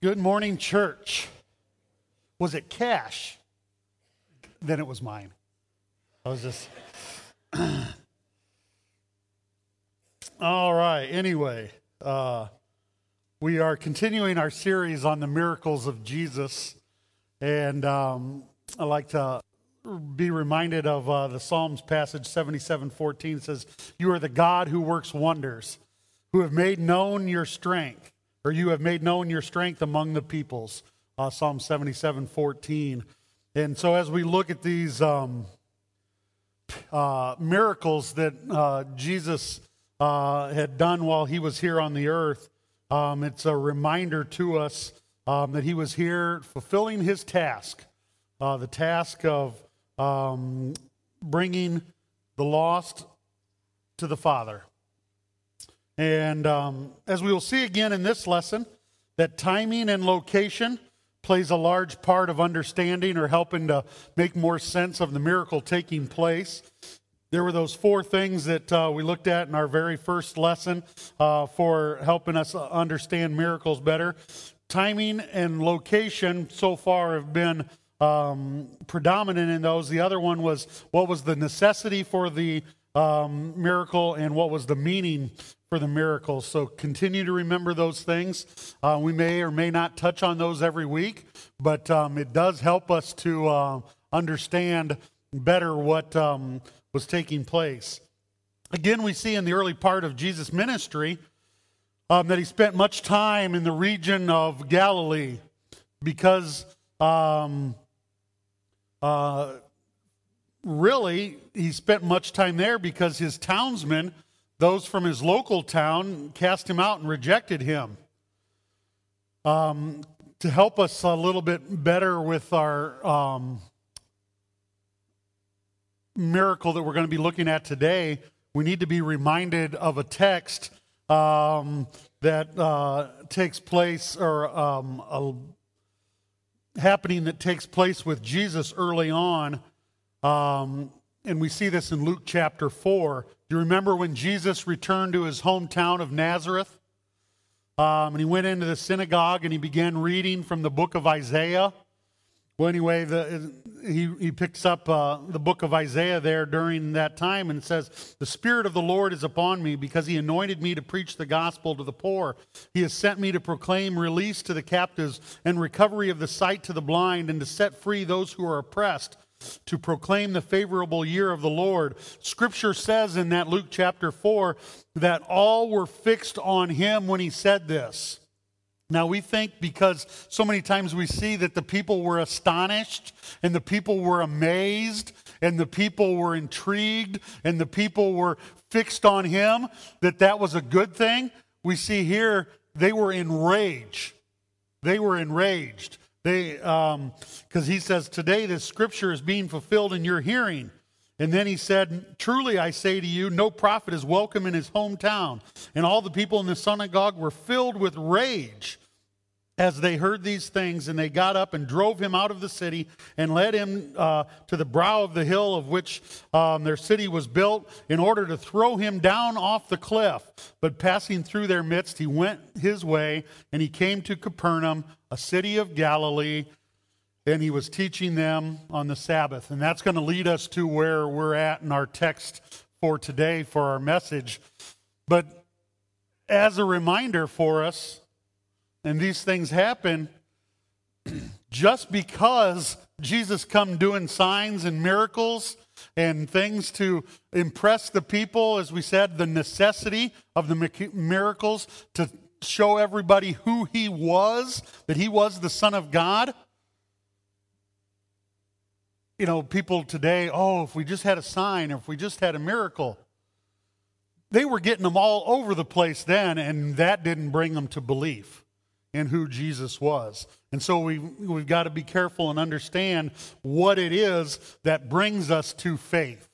Good morning, church. Was it cash? Then it was mine. I was just... All right, anyway, we are continuing our series on the miracles of Jesus, and I like to be reminded of the Psalms passage 77:14. It says, "You are the God who works wonders, who have made known your strength, or you have made known your strength among the peoples." Psalm 77:14. And so as we look at these miracles that Jesus had done while he was here on the earth, it's a reminder to us that he was here fulfilling his task, the task of bringing the lost to the Father. And as we will see again in this lesson, that timing and location plays a large part of understanding or helping to make more sense of the miracle taking place. There were those four things that we looked at in our very first lesson for helping us understand miracles better. Timing and location so far have been predominant in those. The other one was what was the necessity for the miracle and what was the meaning for the miracle. So continue to remember those things. We may or may not touch on those every week, but it does help us to understand better what was taking place. Again, we see in the early part of Jesus' ministry that he spent much time in the region of Galilee because really he spent much time there because his townsmen, those from his local town, cast him out and rejected him. To help us a little bit better with our miracle that we're going to be looking at today, we need to be reminded of a text that takes place, or a happening that takes place with Jesus early on. And we see this in Luke chapter 4. Do you remember when Jesus returned to his hometown of Nazareth? And he went into the synagogue and he began reading from the book of Isaiah. Well, anyway, he picks up the book of Isaiah there during that time and says, "The Spirit of the Lord is upon me because he anointed me to preach the gospel to the poor. He has sent me to proclaim release to the captives and recovery of the sight to the blind, and to set free those who are oppressed, to proclaim the favorable year of the Lord." Scripture says in that Luke chapter 4 that all were fixed on him when he said this. Now we think, because so many times we see that the people were astonished and the people were amazed and the people were intrigued and the people were fixed on him, that was a good thing. We see here they were enraged. They were enraged. Because he says, "Today this scripture is being fulfilled in your hearing." And then he said, "Truly I say to you, no prophet is welcome in his hometown." And all the people in the synagogue were filled with rage as they heard these things, and they got up and drove him out of the city and led him to the brow of the hill of which their city was built, in order to throw him down off the cliff. But passing through their midst, he went his way, and he came to Capernaum, a city of Galilee, and he was teaching them on the Sabbath. And that's going to lead us to where we're at in our text for today for our message. But as a reminder for us, and these things happen, just because Jesus come doing signs and miracles and things to impress the people, as we said, the necessity of the miracles to show everybody who he was, that he was the Son of God. You know, people today, if we just had a sign, or if we just had a miracle. They were getting them all over the place then, and that didn't bring them to belief in who Jesus was. And so we've got to be careful and understand what it is that brings us to faith.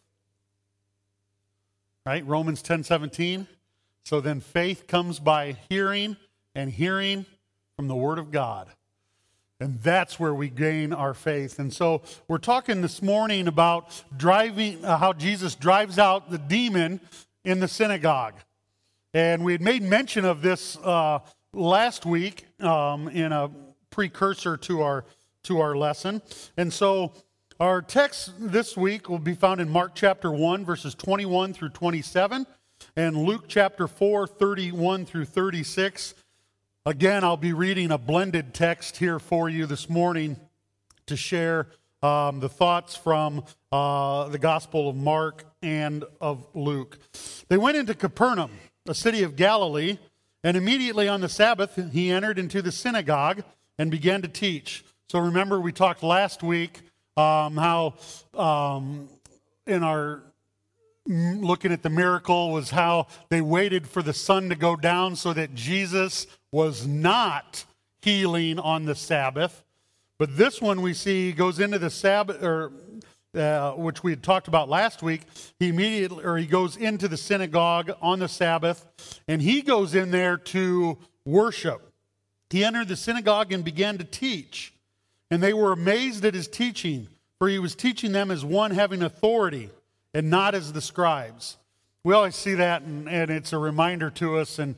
Right? Romans 10:17. "So then faith comes by hearing, and hearing from the word of God." And that's where we gain our faith. And so we're talking this morning about how Jesus drives out the demon in the synagogue. And we had made mention of this last week in a precursor to our lesson. And so our text this week will be found in Mark chapter 1, verses 21 through 27, and Luke chapter 4, 31 through 36. Again, I'll be reading a blended text here for you this morning to share the thoughts from the Gospel of Mark and of Luke. They went into Capernaum, a city of Galilee, and immediately on the Sabbath he entered into the synagogue and began to teach. So remember, we talked last week how in our looking at the miracle was how they waited for the sun to go down so that Jesus was not healing on the Sabbath. But this one we see goes into the Sabbath, which we had talked about last week. He goes into the synagogue on the Sabbath, and he goes in there to worship. He entered the synagogue and began to teach, and they were amazed at his teaching, for he was teaching them as one having authority and not as the scribes. We always see that, and it's a reminder to us, and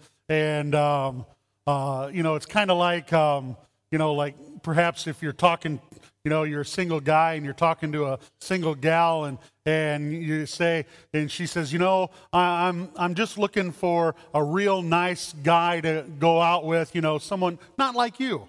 it's kind of like, like perhaps if you're talking, you're a single guy and you're talking to a single gal, and you say, and she says, I'm just looking for a real nice guy to go out with, someone not like you.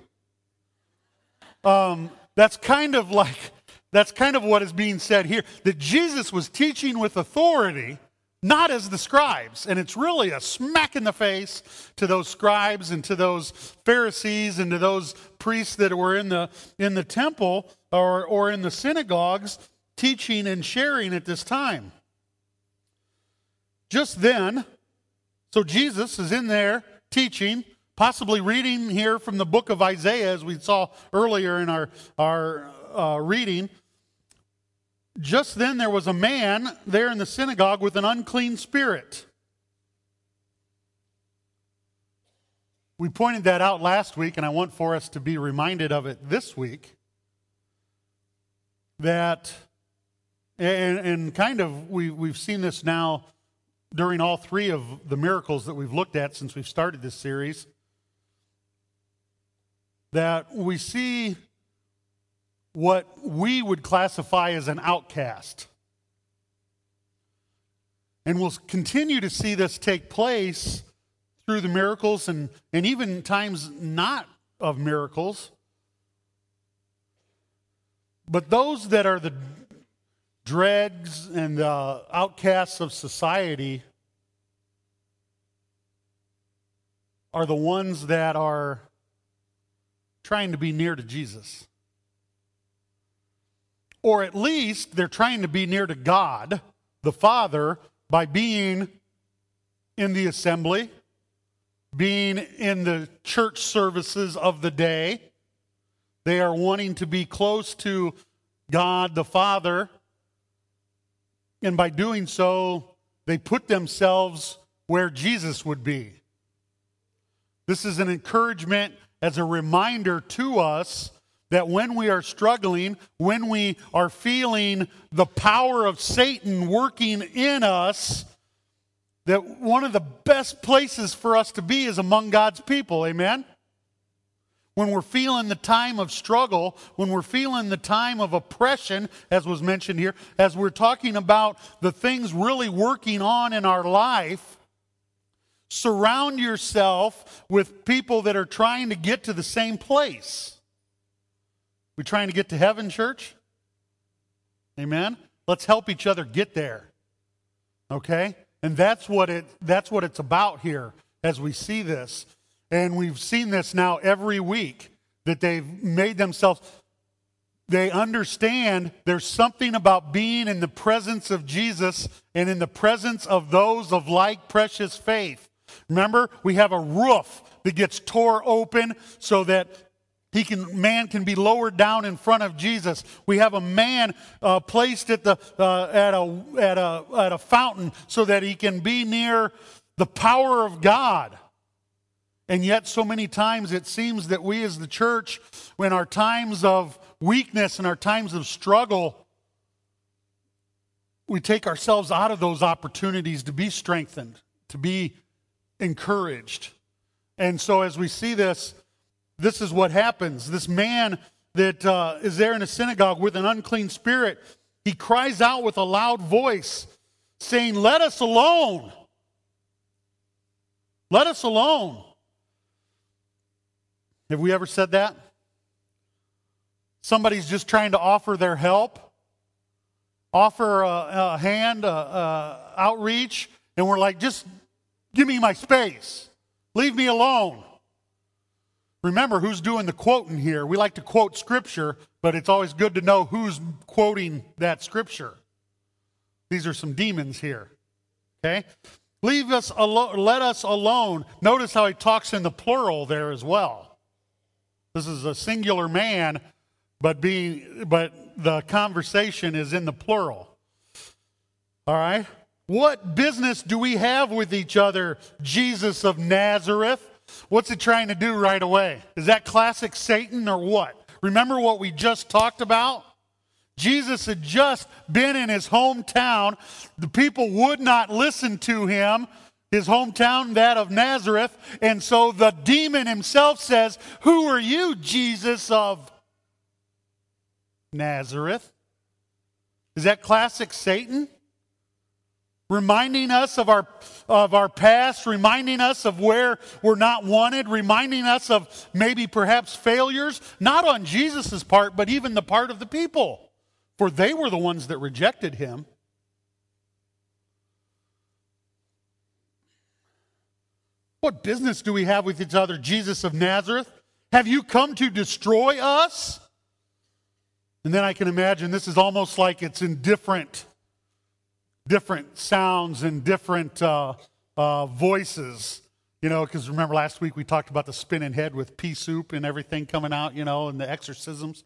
That's kind of what is being said here, that Jesus was teaching with authority, not as the scribes. And it's really a smack in the face to those scribes and to those Pharisees and to those priests that were in the temple or in the synagogues teaching and sharing at this time. Just then, so Jesus is in there teaching, possibly reading here from the book of Isaiah, as we saw earlier in our reading. Just then there was a man there in the synagogue with an unclean spirit. We pointed that out last week, and I want for us to be reminded of it this week. That, and kind of, we've seen this now during all three of the miracles that we've looked at since we've started this series, that we see what we would classify as an outcast. And we'll continue to see this take place through the miracles and even times not of miracles. But those that are the dregs and the outcasts of society are the ones that are trying to be near to Jesus. Or at least they're trying to be near to God, the Father, by being in the assembly, being in the church services of the day. They are wanting to be close to God, the Father, and by doing so, they put themselves where Jesus would be. This is an encouragement as a reminder to us that when we are struggling, when we are feeling the power of Satan working in us, that one of the best places for us to be is among God's people. Amen? When we're feeling the time of struggle, when we're feeling the time of oppression, as was mentioned here, as we're talking about the things really working on in our life, surround yourself with people that are trying to get to the same place. We trying to get to heaven, church? Amen? Let's help each other get there. Okay? And that's what it's about here as we see this. And we've seen this now every week, that they've made themselves, they understand there's something about being in the presence of Jesus and in the presence of those of like precious faith. Remember, we have a roof that gets tore open so that man can be lowered down in front of Jesus. We have a man placed at a fountain so that he can be near the power of God. And yet so many times it seems that we as the church, when our times of weakness and our times of struggle, we take ourselves out of those opportunities to be strengthened, to be encouraged. And so as we see this, this is what happens. This man that is there in a synagogue with an unclean spirit, he cries out with a loud voice, saying, "Let us alone. Let us alone." Have we ever said that? Somebody's just trying to offer their help, offer a hand, outreach, and we're like, just give me my space. Leave me alone. Remember who's doing the quoting here. We like to quote Scripture, but it's always good to know who's quoting that Scripture. These are some demons here. Okay? Leave us alone. Let us alone. Notice how he talks in the plural there as well. This is a singular man, but the conversation is in the plural. All right? What business do we have with each other, Jesus of Nazareth? What's it trying to do right away? Is that classic Satan or what? Remember what we just talked about? Jesus had just been in his hometown. The people would not listen to him. His hometown, that of Nazareth. And so the demon himself says, "Who are you, Jesus of Nazareth?" Is that classic Satan? Reminding us of our past, reminding us of where we're not wanted, reminding us of maybe perhaps failures, not on Jesus' part, but even the part of the people. For they were the ones that rejected him. What business do we have with each other, Jesus of Nazareth? Have you come to destroy us? And then I can imagine this is almost like it's in different sounds and different voices, because remember last week we talked about the spinning head with pea soup and everything coming out, and the exorcisms,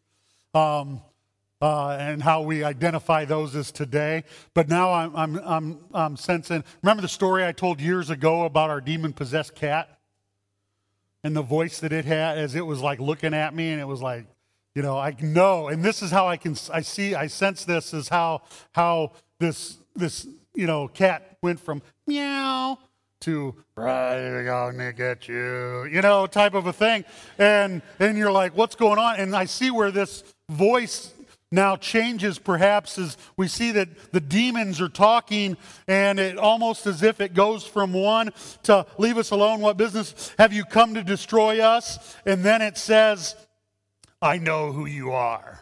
and how we identify those as today. But now I'm sensing. Remember the story I told years ago about our demon-possessed cat and the voice that it had as it was like looking at me, and it was like, I know, and this is how I sense this is how this cat went from meow to right gonna get you, type of a thing. And you're like, what's going on? And I see where this voice now changes perhaps as we see that the demons are talking, and it almost as if it goes from one to leave us alone. What business have you come to destroy us? And then it says, I know who you are,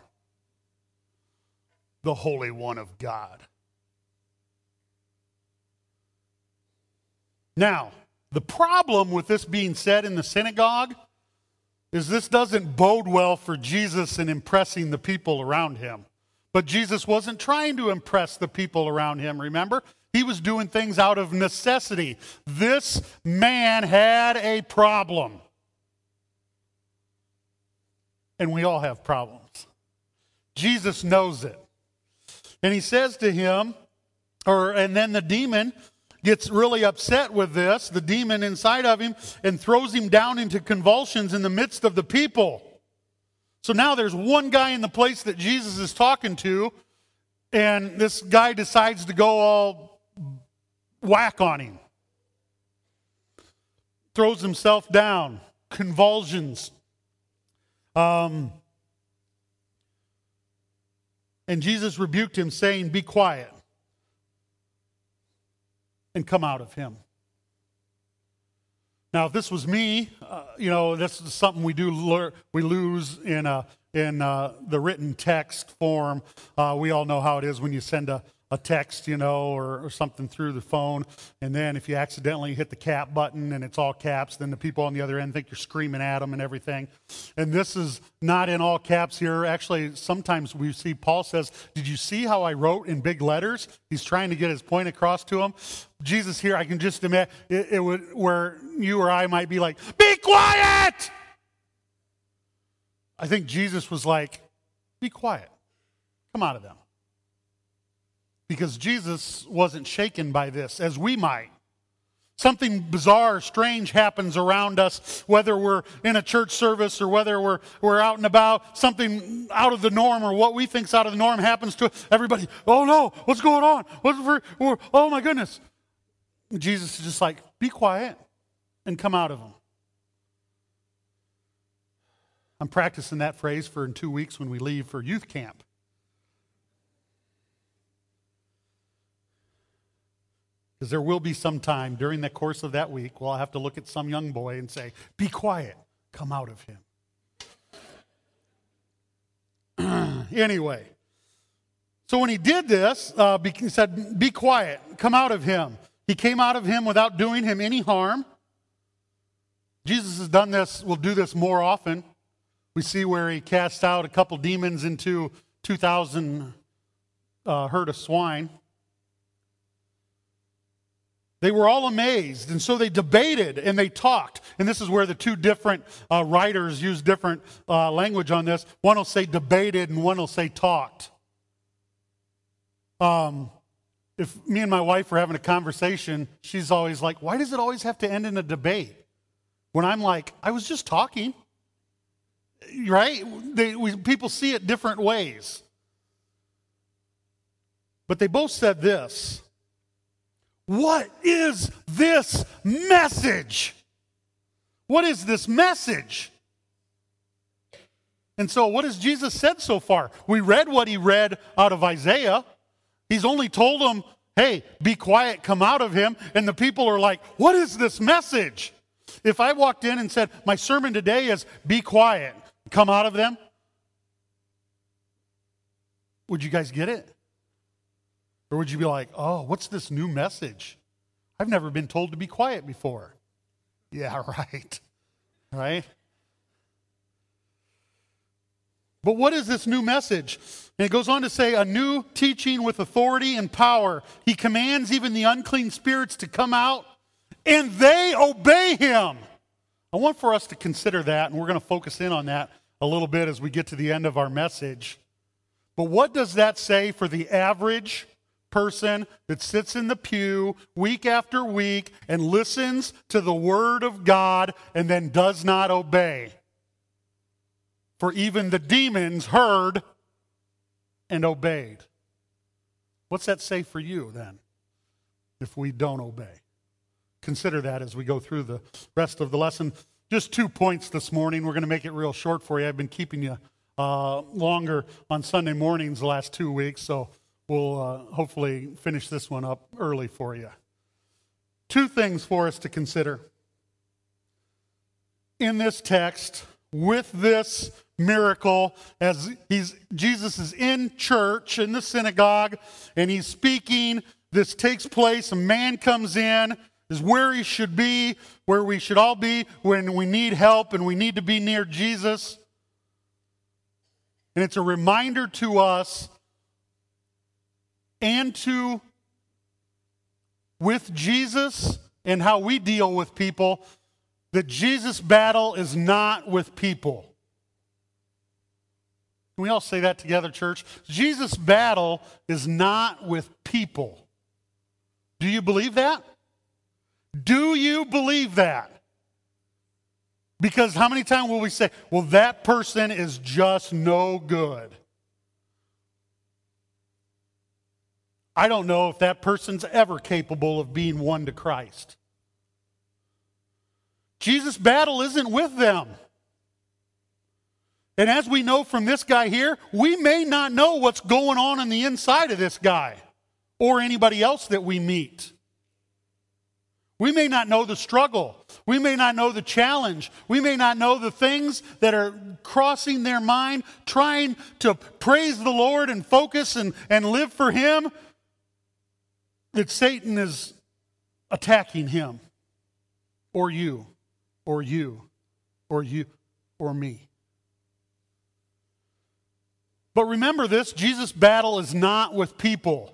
the Holy One of God. Now, the problem with this being said in the synagogue is this doesn't bode well for Jesus in impressing the people around him. But Jesus wasn't trying to impress the people around him, remember? He was doing things out of necessity. This man had a problem. And we all have problems. Jesus knows it. And he says to him, and then the demon gets really upset with this, the demon inside of him, and throws him down into convulsions in the midst of the people. So now there's one guy in the place that Jesus is talking to, and this guy decides to go all whack on him. Throws himself down, convulsions. And Jesus rebuked him, saying, "Be quiet and come out of him." Now, if this was me, this is something we lose in the written text form. We all know how it is when you send a text, or something through the phone, and then if you accidentally hit the cap button and it's all caps, then the people on the other end think you're screaming at them and everything. And this is not in all caps here. Actually, sometimes we see Paul says, "Did you see how I wrote in big letters?" He's trying to get his point across to them. Jesus here, I can just imagine it would, where you or I might be like, "Be quiet!" I think Jesus was like, "Be quiet. Come out of them." Because Jesus wasn't shaken by this, as we might. Something bizarre, strange happens around us, whether we're in a church service or whether we're out and about. Something out of the norm or what we think's out of the norm happens to everybody. "Oh no, what's going on? Oh my goodness." Jesus is just like, "Be quiet and come out of them." I'm practicing that phrase for in 2 weeks when we leave for youth camp. Because there will be some time during the course of that week where I'll have to look at some young boy and say, be quiet, come out of him. Anyway, so when he did this, he said, be quiet, come out of him. He came out of him without doing him any harm. Jesus has done this, will do this more often. We see where he cast out a couple demons into 2,000 herd of swine. They were all amazed, and so they debated and they talked. And this is where the two different writers use different language on this. One will say debated and one will say talked. If me and my wife are having a conversation, she's always like, why does it always have to end in a debate? When I'm like, I was just talking. Right? People see it different ways. But they both said this. What is this message? What is this message? And so what has Jesus said so far? We read what he read out of Isaiah. He's only told them, hey, be quiet, come out of him. And the people are like, what is this message? If I walked in and said, my sermon today is be quiet, come out of them, would you guys get it? Or would you be like, oh, what's this new message? I've never been told to be quiet before. Yeah, right. Right? But what is this new message? And it goes on to say, a new teaching with authority and power. He commands even the unclean spirits to come out, and they obey him. I want for us to consider that, and we're going to focus in on that a little bit as we get to the end of our message. But what does that say for the average person that sits in the pew week after week and listens to the Word of God and then does not obey? For even the demons heard and obeyed. What's that say for you then, if we don't obey? Consider that as we go through the rest of the lesson. Just 2 points this morning. We're going to make it real short for you. I've been keeping you longer on Sunday mornings the last 2 weeks, so we'll hopefully finish this one up early for you. 2 things for us to consider. In this text, with this miracle, as Jesus is in church, in the synagogue, and he's speaking, this takes place, a man comes in, is where he should be, where we should all be when we need help and we need to be near Jesus. And it's a reminder to us and to with Jesus and how we deal with people that Jesus' battle is not with people. Can we all say that together, church? Jesus' battle is not with people. Do you believe that? Do you believe that? Because how many times will we say, well, that person is just no good? I don't know if that person's ever capable of being won to Christ. Jesus' battle isn't with them. And as we know from this guy here, we may not know what's going on the inside of this guy or anybody else that we meet. We may not know the struggle. We may not know the challenge. We may not know the things that are crossing their mind, trying to praise the Lord and focus and live for him, that Satan is attacking him or you or you or you or me. But remember this, Jesus' battle is not with people.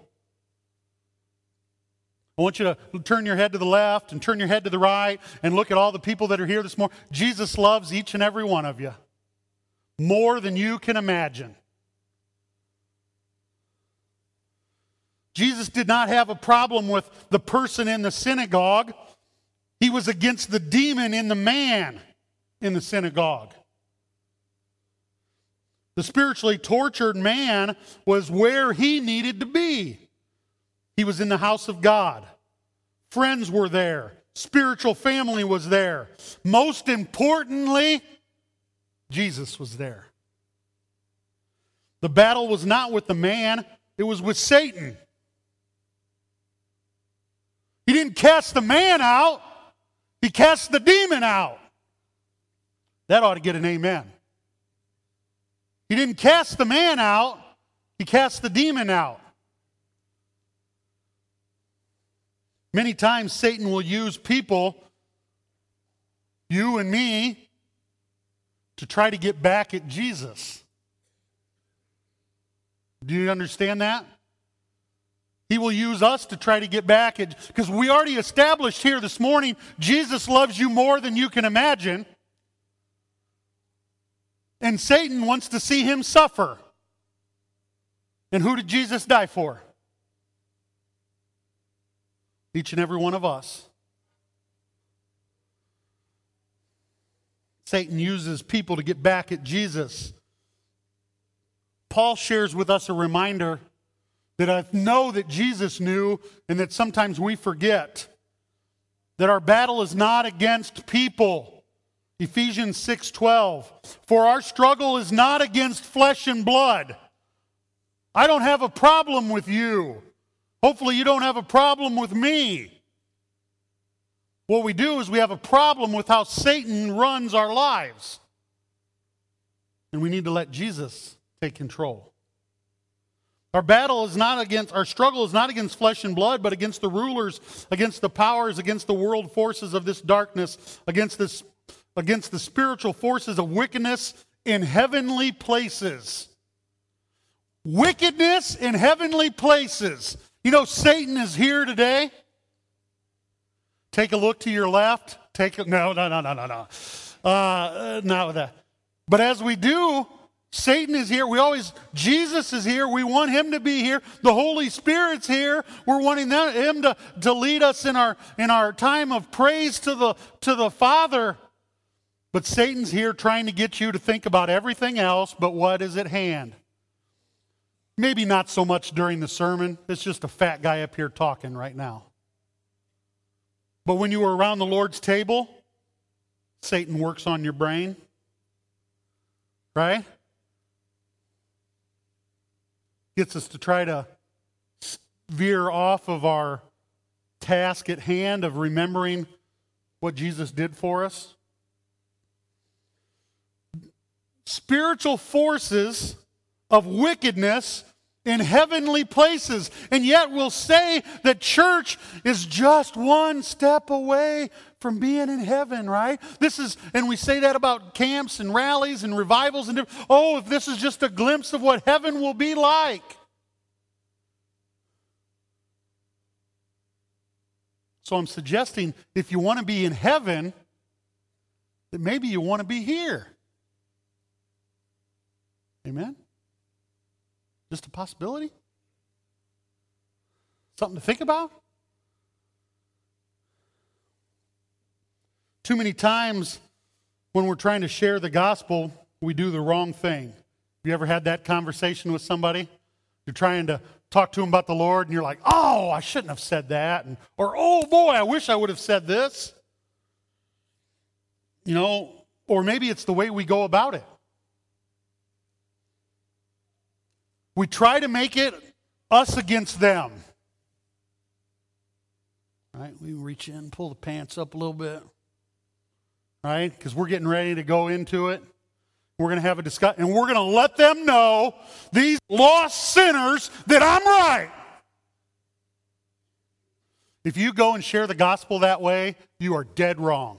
I want you to turn your head to the left and turn your head to the right and look at all the people that are here this morning. Jesus loves each and every one of you more than you can imagine. Jesus did not have a problem with the person in the synagogue. He was against the demon in the man in the synagogue. The spiritually tortured man was where he needed to be. He was in the house of God. Friends were there. Spiritual family was there. Most importantly, Jesus was there. The battle was not with the man, it was with Satan. He didn't cast the man out, he cast the demon out. That ought to get an amen. He didn't cast the man out, he cast the demon out. Many times Satan will use people, you and me, to try to get back at Jesus. Do you understand that? He will use us to try to get back at, because we already established here this morning, Jesus loves you more than you can imagine. And Satan wants to see him suffer. And who did Jesus die for? Each and every one of us. Satan uses people to get back at Jesus. Paul shares with us a reminder that I know that Jesus knew and that sometimes we forget. That our battle is not against people. Ephesians 6:12. For our struggle is not against flesh and blood. I don't have a problem with you. Hopefully you don't have a problem with me. What we do is we have a problem with how Satan runs our lives. And we need to let Jesus take control. Our struggle is not against flesh and blood, but against the rulers, against the powers, against the world forces of this darkness, against the spiritual forces of wickedness in heavenly places. Wickedness in heavenly places. You know, Satan is here today. Take a look to your left. No. Not that. But as we do, Satan is here. Jesus is here. We want him to be here. The Holy Spirit's here. We're wanting him to lead us in our time of praise to the Father. But Satan's here trying to get you to think about everything else but what is at hand. Maybe not so much during the sermon. It's just a fat guy up here talking right now. But when you are around the Lord's table, Satan works on your brain. Right? Gets us to try to veer off of our task at hand of remembering what Jesus did for us. Spiritual forces of wickedness in heavenly places. And yet we'll say that church is just one step away from being in heaven, right? And we say that about camps and rallies and revivals and if this is just a glimpse of what heaven will be like. So I'm suggesting if you want to be in heaven, that maybe you want to be here. Amen? Just a possibility? Something to think about? Too many times when we're trying to share the gospel, we do the wrong thing. Have you ever had that conversation with somebody? You're trying to talk to them about the Lord and you're like, oh, I shouldn't have said that. Or, oh boy, I wish I would have said this. You know, or maybe it's the way we go about it. We try to make it us against them. Right? We reach in, pull the pants up a little bit. Right? Because we're getting ready to go into it. We're going to have a discussion, and we're going to let them know, these lost sinners, that I'm right. If you go and share the gospel that way, you are dead wrong.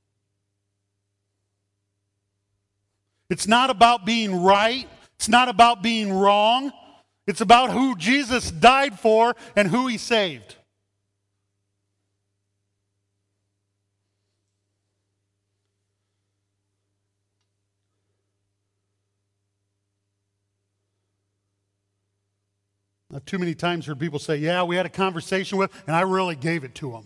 It's not about being right. It's not about being wrong. It's about who Jesus died for and who he saved. I've too many times heard people say, yeah, we had a conversation with, and I really gave it to them.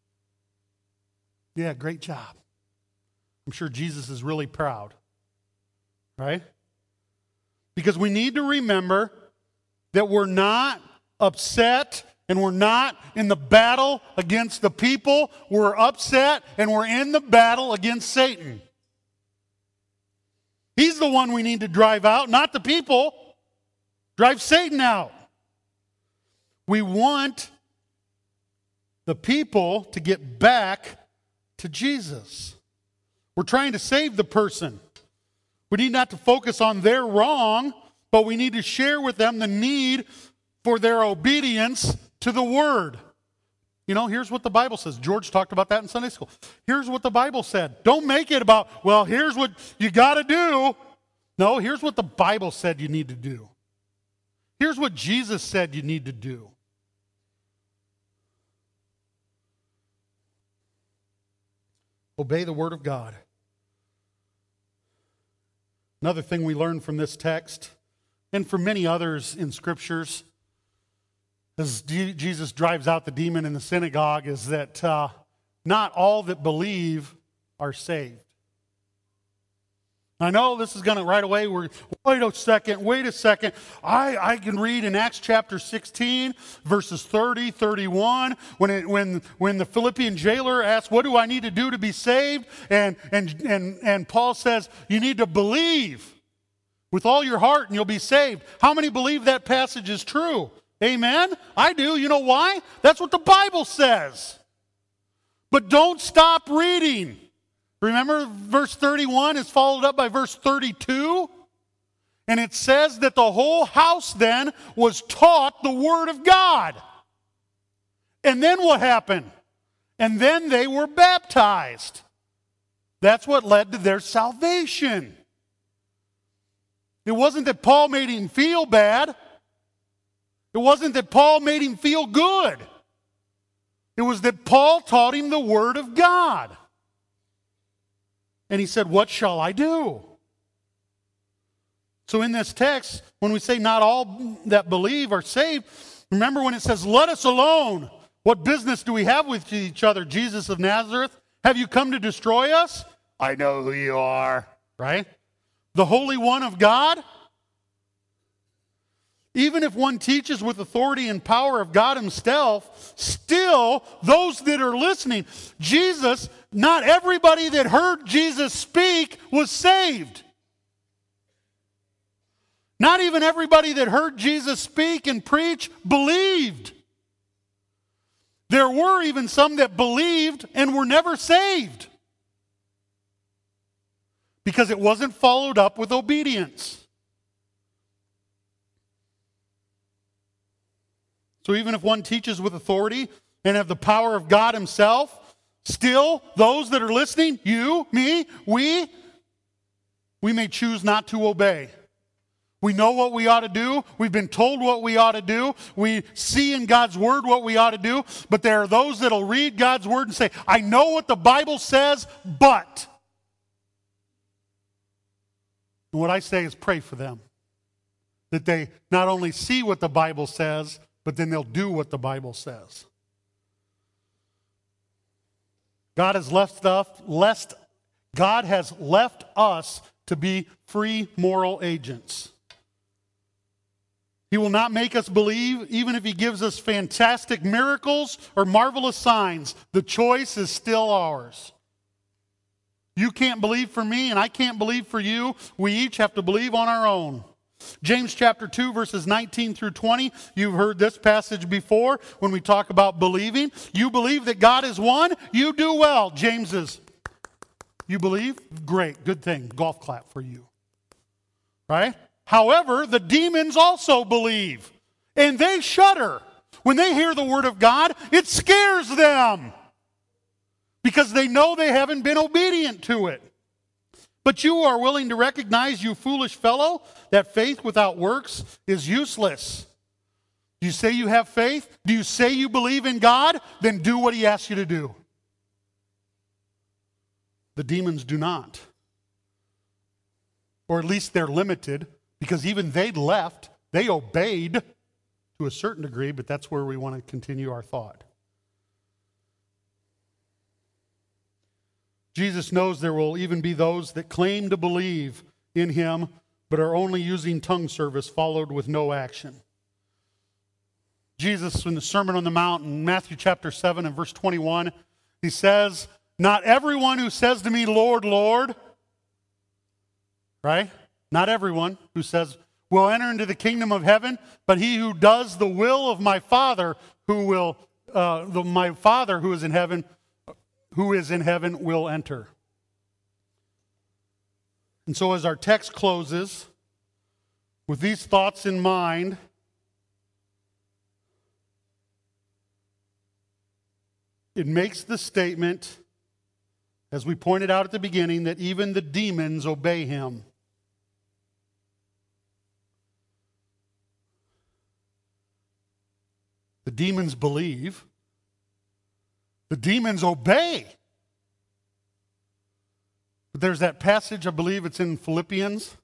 Yeah, great job. I'm sure Jesus is really proud. Right? Because we need to remember that we're not upset and we're not in the battle against the people. We're upset and we're in the battle against Satan. He's the one we need to drive out, not the people. Drive Satan out. We want the people to get back to Jesus. We're trying to save the person. We need not to focus on their wrong, but we need to share with them the need for their obedience to the Word. You know, here's what the Bible says. George talked about that in Sunday school. Here's what the Bible said. Don't make it about, well, here's what you got to do. No, here's what the Bible said you need to do. Here's what Jesus said you need to do. Obey the Word of God. Another thing we learn from this text, and from many others in Scriptures, as Jesus drives out the demon in the synagogue, is that not all that believe are saved. I know this is going to right away, wait a second. I can read in Acts chapter 16, verses 30, 31, when the Philippian jailer asks, what do I need to do to be saved? And Paul says, you need to believe with all your heart and you'll be saved. How many believe that passage is true? Amen? I do. You know why? That's what the Bible says. But don't stop reading. Remember, verse 31 is followed up by verse 32? And it says that the whole house then was taught the Word of God. And then what happened? And then they were baptized. That's what led to their salvation. It wasn't that Paul made him feel bad. It wasn't that Paul made him feel good. It was that Paul taught him the Word of God. And he said, what shall I do? So in this text, when we say not all that believe are saved, remember when it says, let us alone. What business do we have with each other? Jesus of Nazareth, have you come to destroy us? I know who you are. Right? The Holy One of God? Even if one teaches with authority and power of God himself, still, those that are listening, Jesus, not everybody that heard Jesus speak was saved. Not even everybody that heard Jesus speak and preach believed. There were even some that believed and were never saved because it wasn't followed up with obedience. So even if one teaches with authority and have the power of God himself, still, those that are listening, you, me, we may choose not to obey. We know what we ought to do. We've been told what we ought to do. We see in God's Word what we ought to do. But there are those that will read God's Word and say, I know what the Bible says, but. And what I say is pray for them. That they not only see what the Bible says, but then they'll do what the Bible says. God has left us to be free moral agents. He will not make us believe, even if he gives us fantastic miracles or marvelous signs. The choice is still ours. You can't believe for me, and I can't believe for you. We each have to believe on our own. James chapter 2, verses 19 through 20. You've heard this passage before when we talk about believing. You believe that God is one, you do well. James is, you believe? Great, good thing. Golf clap for you. Right? However, the demons also believe, and they shudder. When they hear the word of God, it scares them because they know they haven't been obedient to it. But you are willing to recognize, you foolish fellow, that faith without works is useless. Do you say you have faith? Do you say you believe in God? Then do what he asks you to do. The demons do not. Or at least they're limited, because even they left, they obeyed to a certain degree, but that's where we want to continue our thought. Jesus knows there will even be those that claim to believe in him, but are only using tongue service followed with no action. Jesus, in the Sermon on the Mount, in Matthew chapter 7 and verse 21, he says, not everyone who says to me, Lord, Lord, right? Not everyone who says, will enter into the kingdom of heaven, but he who does the will of my Father my Father who is in heaven will enter. And so as our text closes, with these thoughts in mind, it makes the statement, as we pointed out at the beginning, that even the demons obey him. The demons believe. The demons obey. But there's that passage, I believe it's in Philippians,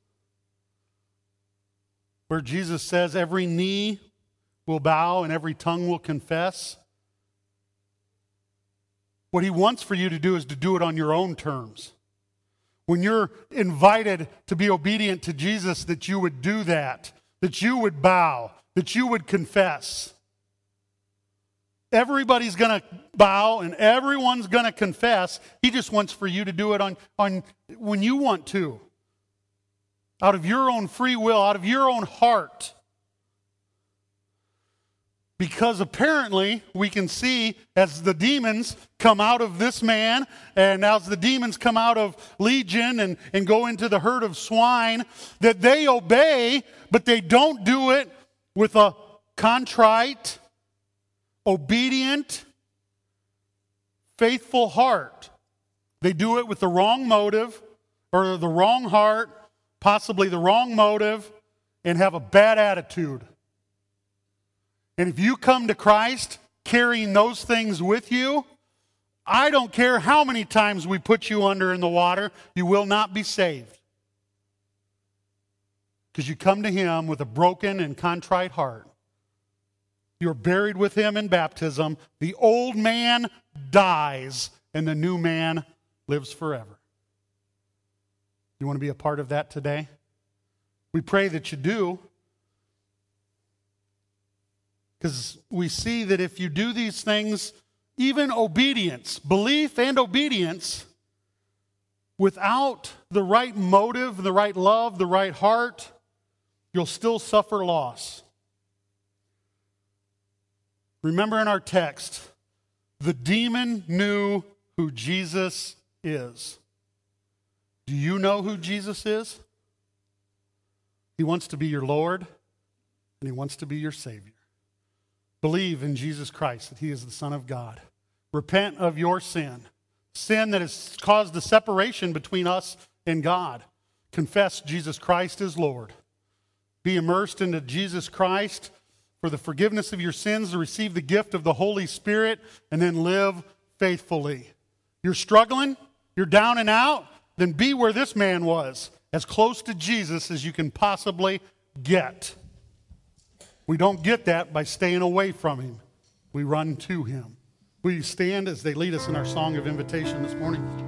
where Jesus says every knee will bow and every tongue will confess. What he wants for you to do is to do it on your own terms. When you're invited to be obedient to Jesus, that you would do that you would bow, that you would confess. Everybody's going to bow and everyone's going to confess. He just wants for you to do it on when you want to. Out of your own free will, out of your own heart. Because apparently we can see as the demons come out of this man and as the demons come out of Legion and go into the herd of swine, that they obey, but they don't do it with a contrite, obedient, faithful heart. They do it with the wrong motive or the wrong heart, possibly the wrong motive, and have a bad attitude. And if you come to Christ carrying those things with you, I don't care how many times we put you under in the water, you will not be saved. Because you come to him with a broken and contrite heart. You're buried with him in baptism. The old man dies and the new man lives forever. You want to be a part of that today? We pray that you do. Because we see that if you do these things, even obedience, belief and obedience, without the right motive, the right love, the right heart, you'll still suffer loss. Remember in our text, the demon knew who Jesus is. Do you know who Jesus is? He wants to be your Lord, and he wants to be your Savior. Believe in Jesus Christ, that he is the Son of God. Repent of your sin that has caused the separation between us and God. Confess Jesus Christ as Lord. Be immersed into Jesus Christ for the forgiveness of your sins, to receive the gift of the Holy Spirit, and then live faithfully. You're struggling? You're down and out? Then be where this man was, as close to Jesus as you can possibly get. We don't get that by staying away from him. We run to him. Will you stand as they lead us in our song of invitation this morning?